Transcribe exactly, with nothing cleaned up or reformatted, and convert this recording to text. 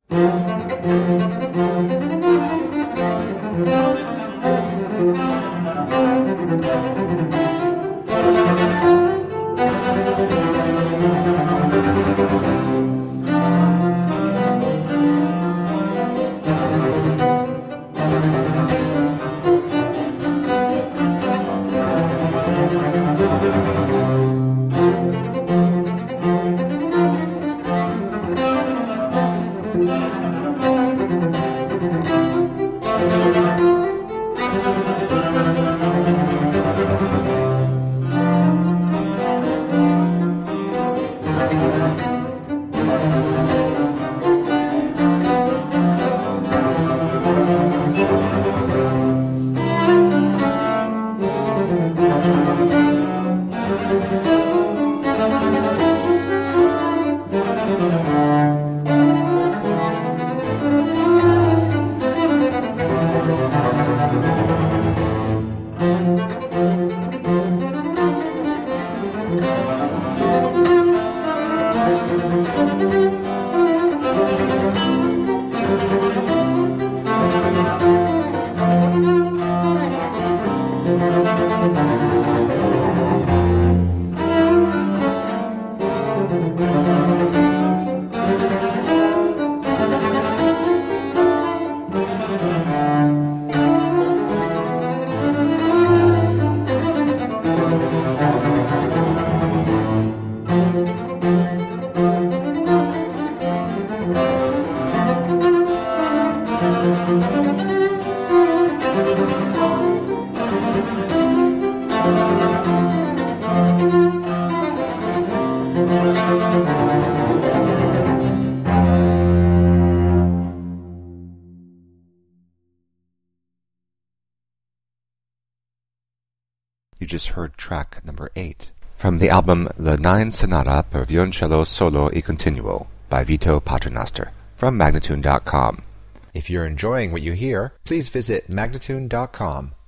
You just heard track number eight from the album The Nine Sonata per Violoncello Solo e Continuo by Vito Paternoster from Magnatune dot com. If you're enjoying what you hear, please visit Magnatune dot com